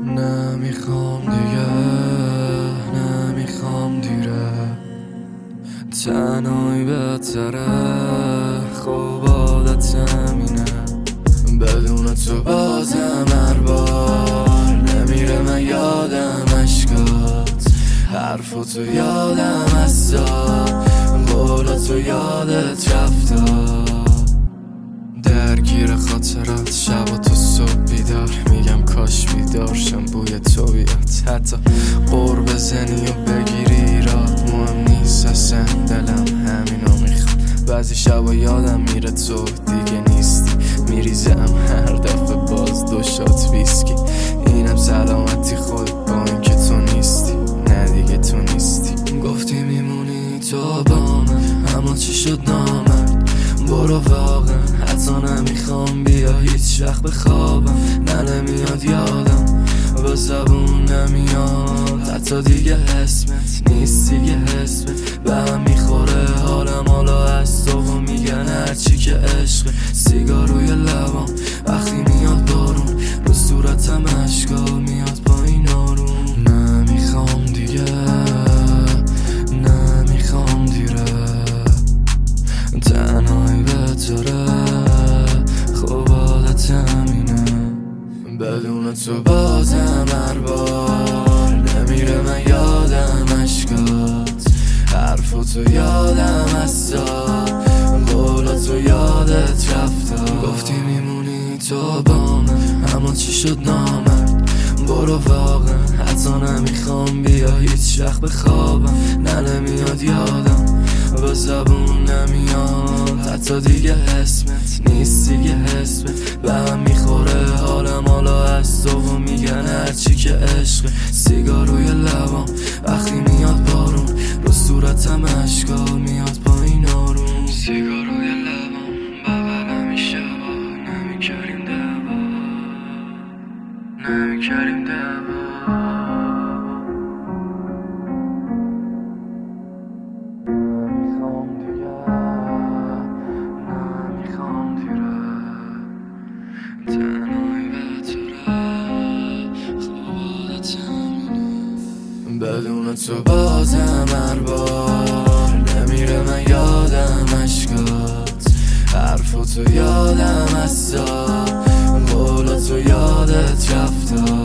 نمیخوام دیگه، نمیخوام دیره، تنهایی بهتره، خوب عادت همینه، بدون تو بازم هر بار نمیره من یادم اشکات، حرفاتو یادم هستا، قولاتو یادت رفتا، درگیر خاطرات شب و تو صبح بیدار میگم کاش بیدارشم بوی تو بیاد، حتی قور بزنی و بگیری ایراد مهم نیست اصلا، دلم همینو میخواد، بعضی شبا یادم میره تو دیگه نیستی، میریزم هر دفعه باز دو شات ویسکی، اینم سلامتی خودت با این که تو نیستی، نه دیگه تو نیستی، گفتی میمونی تو با من اما چی شد نامرد، برو واقعا حتی نمیخوام بیا هیچ وقت بخوابم، نه نمیاد یادم با زبون نمیاد، حتی دیگه اسمت نیست دیگه اسمت به هم میخوره حالم حالا از تو و میگن هرچی که عشق، سیگار روی لبام وقتی میاد بارون رو صورتم اشکا میاد پایین آروم، نمیخوام دیگه، نمیخوام دیره، تنهایی بهتره، خوب عادت همینه، بدون تو بازم هر بار نمیره من یادم اشکات، حرفاتو یادم هستا، قولاتو یادت رفتا، گفتی میمونی تو با من اما چی شد نامرد، برو واقعا حتی نمیخوام بیا هیچ وقت بخوابم، نه نمیاد یادم با زبون نمیاد، حتی دیگه اسمت نیست دیگه اسمت به هم میخوره حالم حالا از تو و میگن هرچی که عشق، سیگار روی لبام وقتی میاد بارون رو صورتم اشکا میاد پایین آروم، سیگار روی لبام بغلم میشه نمیکریم دعوا، نمیکریم دعوا، بدون تو بازم هر بار نمیره من یادم اشکات، حرفاتو یادم هستا، قولاتو یادت رفتا،